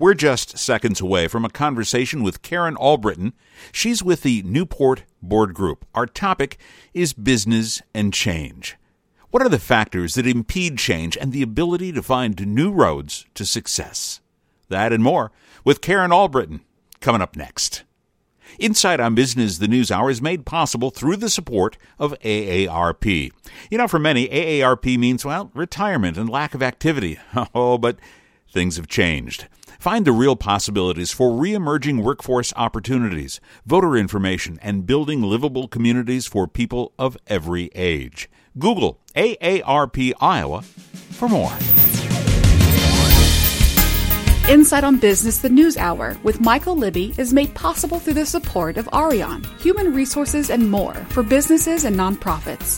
We're just seconds away from a conversation with Karen Albritton. She's with the Newport Board Group. Our topic is business and change. What are the factors that impede change and the ability to find new roads to success? That and more with Karen Albritton coming up next. Insight on Business, the News Hour, is made possible through the support of AARP. You know, for many, AARP means, well, retirement and lack of activity. Oh, but things have changed. Find the real possibilities for re-emerging workforce opportunities, voter information, and building livable communities for people of every age. Google AARP Iowa for more. Insight on Business, the News Hour with Michael Libby is made possible through the support of Arion, Human Resources and More for businesses and nonprofits.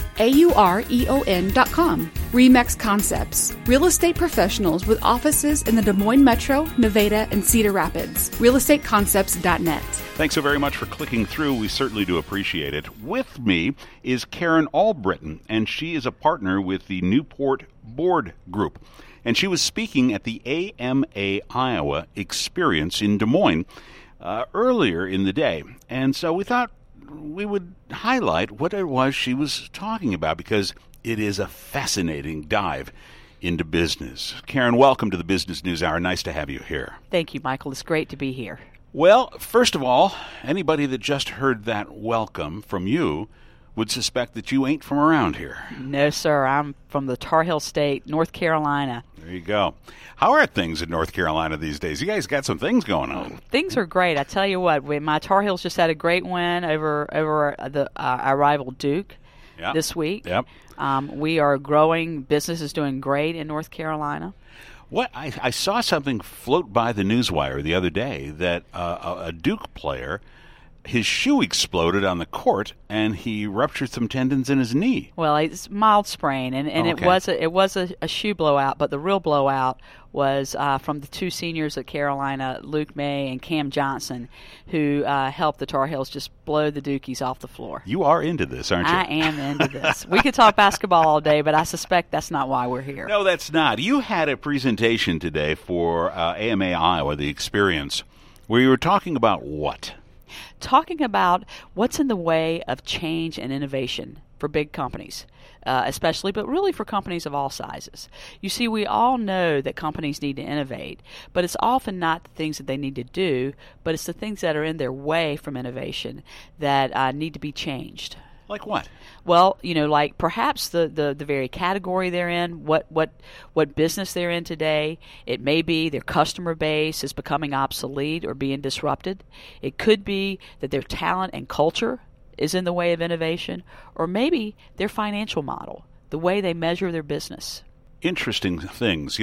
AUREON.com. Remax Concepts, real estate professionals with offices in the Des Moines Metro, Nevada, and Cedar Rapids. realestateconcepts.net. Thanks so very much for clicking through. We certainly do appreciate it. With me is Karen Albritton, and she is a partner with the Newport Board Group. And she was speaking at the AMA Iowa Experience in Des Moines earlier in the day. And so we thought we would highlight what it was she was talking about, because it is a fascinating dive into business. Karen, welcome to the Business News Hour. Nice to have you here. Thank you, Michael. It's great to be here. Well, first of all, anybody that just heard that welcome from you would suspect that you ain't from around here. No, sir. I'm from the Tar Heel State, North Carolina. There you go. How are things in North Carolina these days? You guys got some things going on. Things are great. I tell you what, my Tar Heels just had a great win over our rival Duke this week. Yep. We are growing. Business is doing great in North Carolina. What I saw something float by the newswire the other day that a Duke player, his shoe exploded on the court, and he ruptured some tendons in his knee. Well, it's mild sprain, and okay. it was a shoe blowout, but the real blowout was from the two seniors at Carolina, Luke May and Cam Johnson, who helped the Tar Heels just blow the Dukies off the floor. You are into this, aren't you? I am into this. We could talk basketball all day, but I suspect that's not why we're here. No, that's not. You had a presentation today for AMA Iowa, the Experience, where you were talking about what? Talking about what's in the way of change and innovation for big companies, especially, but really for companies of all sizes. You see, we all know that companies need to innovate, but it's often not the things that they need to do, but it's the things that are in their way from innovation that need to be changed. Like what? Well, like perhaps the very category they're in, what business they're in today. It may be their customer base is becoming obsolete or being disrupted. It could be that their talent and culture is in the way of innovation, or maybe their financial model, the way they measure their business. Interesting things.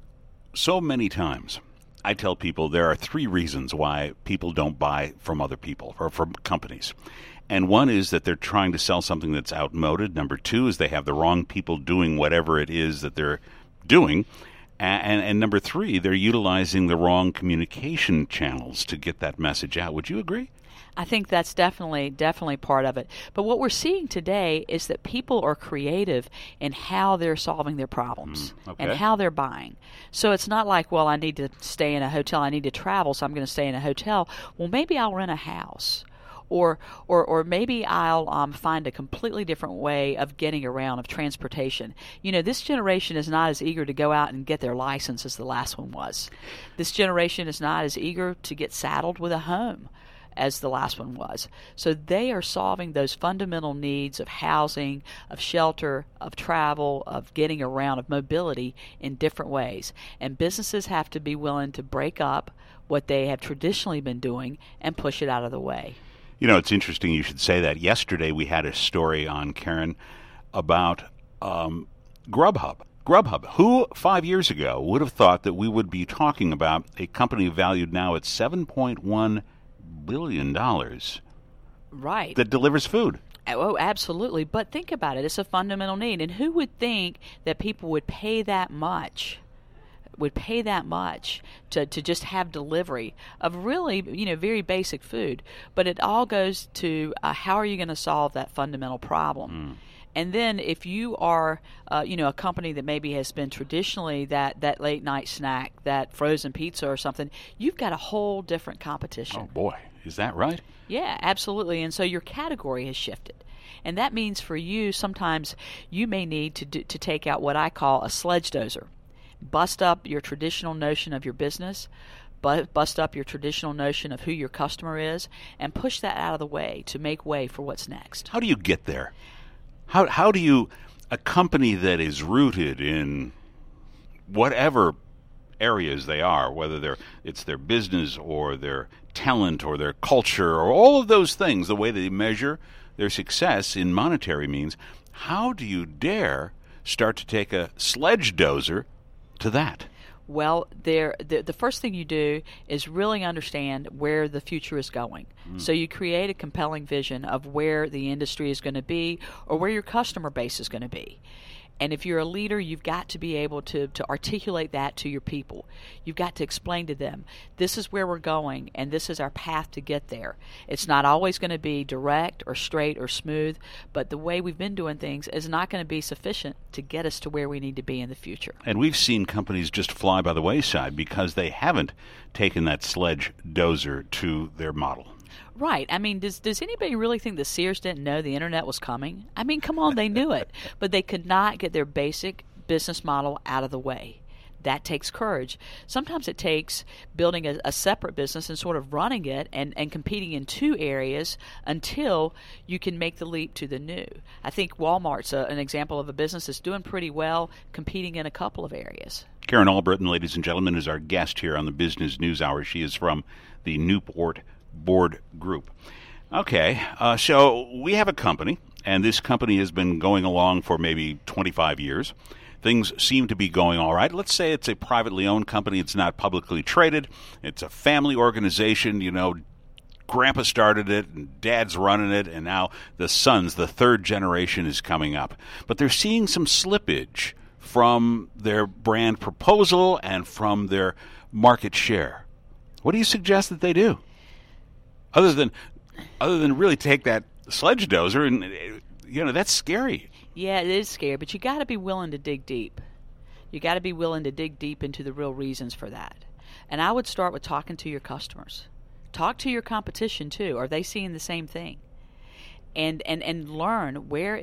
So many times I tell people there are 3 reasons why people don't buy from other people or from companies. And one is that they're trying to sell something that's outmoded. Number 2 is they have the wrong people doing whatever it is that they're doing. And number 3, they're utilizing the wrong communication channels to get that message out. Would you agree? I think that's definitely part of it. But what we're seeing today is that people are creative in how they're solving their problems and how they're buying. So it's not like, well, I need to stay in a hotel, I need to travel, so I'm going to stay in a hotel. Well, maybe I'll rent a house. Or maybe I'll find a completely different way of getting around, of transportation. This generation is not as eager to go out and get their license as the last one was. This generation is not as eager to get saddled with a home as the last one was. So they are solving those fundamental needs of housing, of shelter, of travel, of getting around, of mobility in different ways. And businesses have to be willing to break up what they have traditionally been doing and push it out of the way. It's interesting you should say that. Yesterday we had a story on, Karen, about Grubhub. Grubhub, who 5 years ago would have thought that we would be talking about a company valued now at $7.1 billion. Right. That delivers food. Oh, absolutely. But think about it. It's a fundamental need. And who would think that people would pay that much to just have delivery of really, very basic food. But it all goes to how are you going to solve that fundamental problem? And then if you are, a company that maybe has been traditionally that late night snack, that frozen pizza or something, you've got a whole different competition. Oh boy, is that right? Yeah, absolutely. And so your category has shifted. And that means for you, sometimes you may need to take out what I call a sledge dozer. Bust up your traditional notion of your business, bust up your traditional notion of who your customer is, and push that out of the way to make way for what's next. How do you get there? How do you, a company that is rooted in whatever areas they are, whether it's their business or their talent or their culture or all of those things, the way they measure their success in monetary means, how do you dare start to take a sledge dozer to that? Well, the first thing you do is really understand where the future is going. So you create a compelling vision of where the industry is going to be or where your customer base is going to be. And if you're a leader, you've got to be able to articulate that to your people. You've got to explain to them, this is where we're going, and this is our path to get there. It's not always going to be direct or straight or smooth, but the way we've been doing things is not going to be sufficient to get us to where we need to be in the future. And we've seen companies just fly by the wayside because they haven't taken that sledge dozer to their model. Right. I mean, does anybody really think that Sears didn't know the internet was coming? I mean, come on, they knew it. But they could not get their basic business model out of the way. That takes courage. Sometimes it takes building a separate business and sort of running it and competing in two areas until you can make the leap to the new. I think Walmart's an example of a business that's doing pretty well, competing in a couple of areas. Karen Albritton, ladies and gentlemen, is our guest here on the Business News Hour. She is from the Newport Board Group. Okay, so we have a company, and this company has been going along for maybe 25 years. Things seem to be going all right. Let's say it's a privately owned company. It's not publicly traded. It's a family organization. You know, Grandpa started it, and Dad's running it, and now the sons, the third generation, is coming up. But they're seeing some slippage from their brand proposal and from their market share. What do you suggest that they do? Other than really take that sledge dozer, and that's scary. Yeah, it is scary, but you got to be willing to dig deep. You got to be willing to dig deep into the real reasons for that. And I would start with talking to your customers. Talk to your competition too. Are they seeing the same thing? And learn what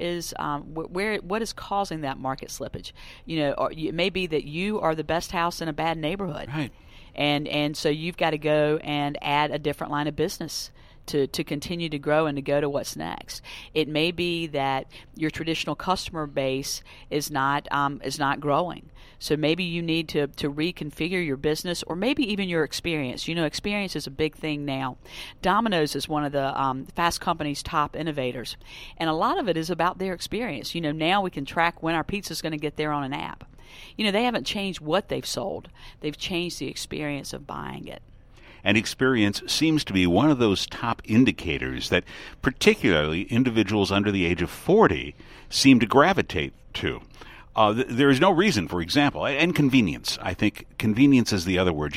is causing that market slippage. It may be that you are the best house in a bad neighborhood. Right. And so you've got to go and add a different line of business to continue to grow and to go to what's next. It may be that your traditional customer base is not growing. So maybe you need to reconfigure your business, or maybe even your experience. Experience is a big thing now. Domino's is one of the Fast Company's top innovators, and a lot of it is about their experience. Now we can track when our pizza's going to get there on an app. They haven't changed what they've sold. They've changed the experience of buying it. And experience seems to be one of those top indicators that particularly individuals under the age of 40 seem to gravitate to. There is no reason, for example, and convenience. I think convenience is the other word.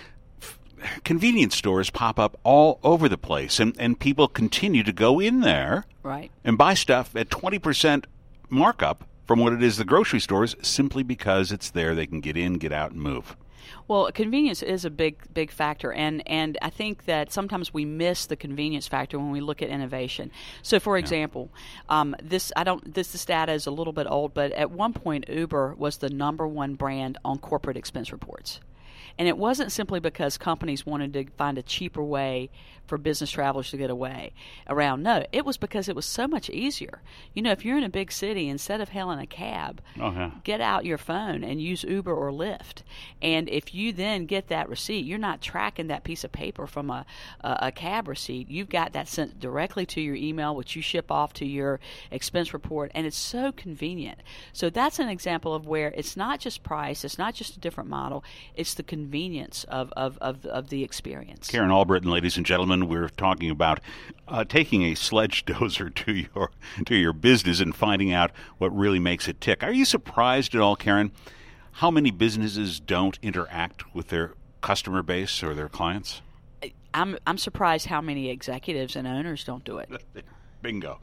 Convenience stores pop up all over the place, and people continue to go in there right, and buy stuff at 20% markup from what it is the grocery stores, simply because it's there. They can get in, get out, and move. Well, convenience is a big factor, and I think that sometimes we miss the convenience factor when we look at innovation. So, for example, this data is a little bit old, but at one point Uber was the #1 brand on corporate expense reports. And it wasn't simply because companies wanted to find a cheaper way for business travelers to get away around. No, it was because it was so much easier. If you're in a big city, instead of hailing a cab, get out your phone and use Uber or Lyft. And if you then get that receipt, you're not tracking that piece of paper from a cab receipt. You've got that sent directly to your email, which you ship off to your expense report, and it's so convenient. So that's an example of where it's not just price, it's not just a different model, it's the convenience of the experience. Karen Albritton, ladies and gentlemen, we're talking about taking a sledge dozer to your business and finding out what really makes it tick. Are you surprised at all, Karen, how many businesses don't interact with their customer base or their clients? I'm surprised how many executives and owners don't do it. Bingo.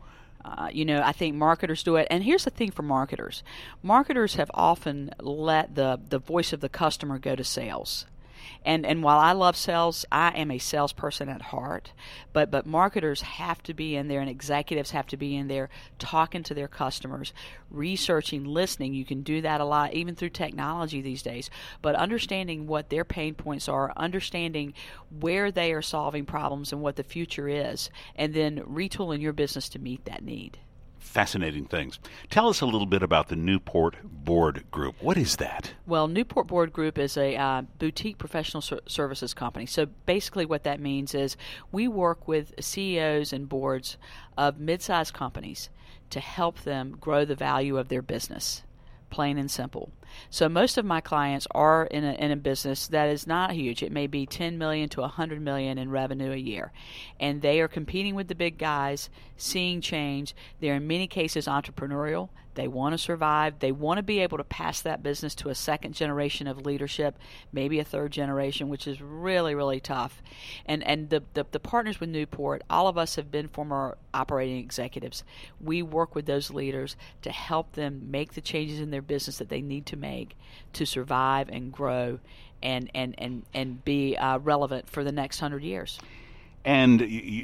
I think marketers do it. And here's the thing for marketers. Marketers have often let the voice of the customer go to sales. And while I love sales, I am a salesperson at heart. But marketers have to be in there, and executives have to be in there talking to their customers, researching, listening. You can do that a lot, even through technology these days. But understanding what their pain points are, understanding where they are solving problems and what the future is, and then retooling your business to meet that need. Fascinating things. Tell us a little bit about the Newport Board Group. What is that? Well, Newport Board Group is a boutique professional services company. So basically what that means is we work with CEOs and boards of mid-sized companies to help them grow the value of their business, plain and simple. So most of my clients are in a business that is not huge. It may be $10 million to $100 million in revenue a year. And they are competing with the big guys, seeing change. They're in many cases entrepreneurial. They want to survive. They want to be able to pass that business to a second generation of leadership, maybe a third generation, which is really, really tough. And the partners with Newport, all of us have been former operating executives. We work with those leaders to help them make the changes in their business that they need to make to survive and grow and be relevant for the next 100 years. And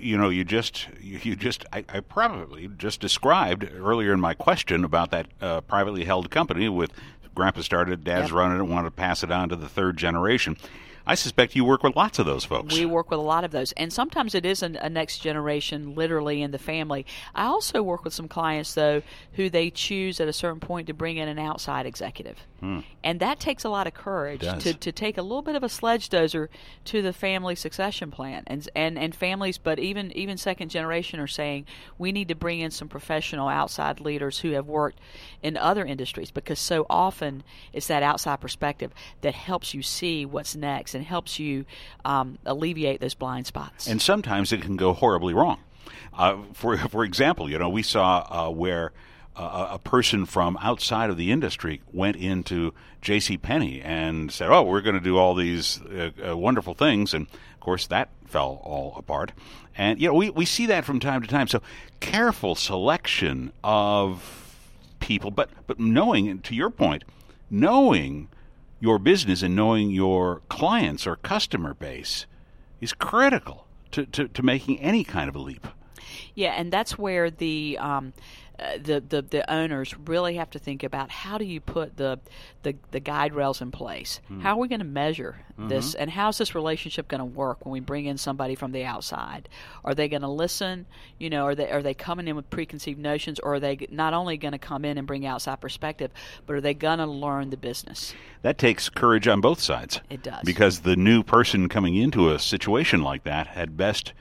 I probably just described earlier in my question about that privately held company with Grandpa started, Dad's running it, wanted to pass it on to the third generation. I suspect you work with lots of those folks. We work with a lot of those. And sometimes it is a next generation, literally in the family. I also work with some clients, though, who they choose at a certain point to bring in an outside executive. And that takes a lot of courage to take a little bit of a sledge dozer to the family succession plan. And families, but even second generation are saying, we need to bring in some professional outside leaders who have worked in other industries, because so often it's that outside perspective that helps you see what's next and helps you alleviate those blind spots. And sometimes it can go horribly wrong. For example, we saw where a person from outside of the industry went into JCPenney and said, "Oh, we're going to do all these wonderful things," and of course that fell all apart. And we see that from time to time. So careful selection of people, but knowing, to your point, knowing your business and knowing your clients or customer base is critical to making any kind of a leap. Yeah, and that's where the owners really have to think about, how do you put the guide rails in place? How are we going to measure this, and how's this relationship going to work when we bring in somebody from the outside? Are they going to listen? Are they coming in with preconceived notions, or are they not only going to come in and bring outside perspective, but are they going to learn the business? That takes courage on both sides. It does. Because the new person coming into a situation like that had best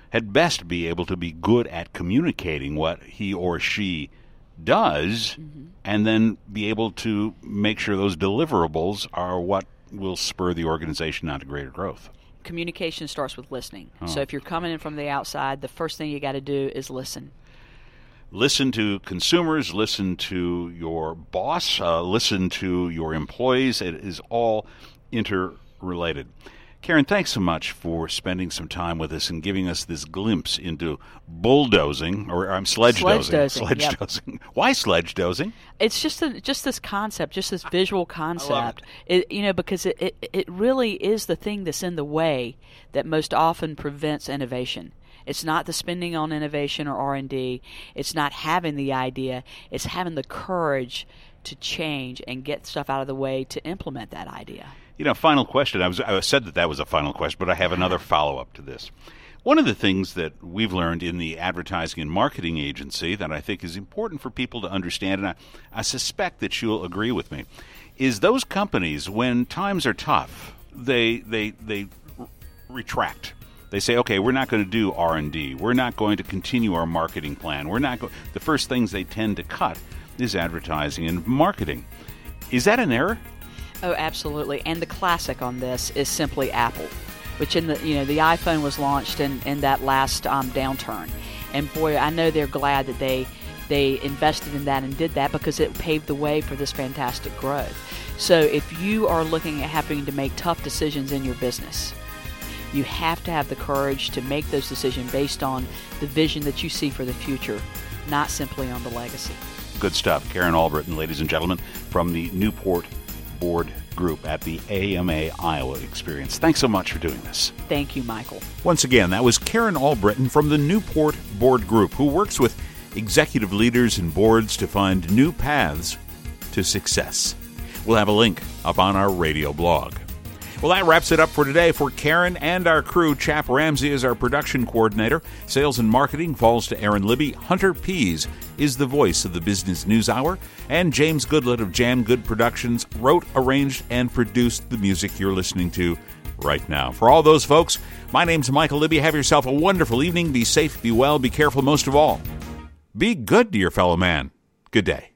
be able to be good at communicating what he or she does, and then be able to make sure those deliverables are what will spur the organization on to greater growth. Communication starts with listening. So if you're coming in from the outside, the first thing you got to do is listen. Listen to consumers, listen to your boss, listen to your employees. It is all interrelated. Karen, thanks so much for spending some time with us and giving us this glimpse into bulldozing, or sledge dozing. Why sledge dozing? It's just this concept, just this visual concept. Because it really is the thing that's in the way that most often prevents innovation. It's not the spending on innovation or R&D. It's not having the idea. It's having the courage to change and get stuff out of the way to implement that idea. Final question. I said that was a final question, but I have another follow-up to this. One of the things that we've learned in the advertising and marketing agency that I think is important for people to understand, and I suspect that you'll agree with me, is those companies, when times are tough, they retract. They say, okay, we're not going to do R&D. We're not going to continue our marketing plan. The first things they tend to cut is advertising and marketing. Is that an error? Oh, absolutely. And the classic on this is simply Apple, which the iPhone was launched in that last downturn. And boy, I know they're glad that they invested in that and did that, because it paved the way for this fantastic growth. So if you are looking at having to make tough decisions in your business, you have to have the courage to make those decisions based on the vision that you see for the future not simply on the legacy. Good stuff. Karen Albritton, ladies and gentlemen, from the Newport Board Group at the AMA Iowa Experience. Thanks so much for doing this. Thank you, Michael. Once again, that was Karen Albritton from the Newport Board Group, who works with executive leaders and boards to find new paths to success. We'll have a link up on our radio blog. Well, that wraps it up for today. For Karen and our crew, Chap Ramsey is our production coordinator. Sales and marketing falls to Aaron Libby. Hunter Pease is the voice of the Business News Hour. And James Goodlett of Jam Good Productions wrote, arranged, and produced the music you're listening to right now. For all those folks, my name's Michael Libby. Have yourself a wonderful evening. Be safe, be well, be careful. Most of all, be good to your fellow man. Good day.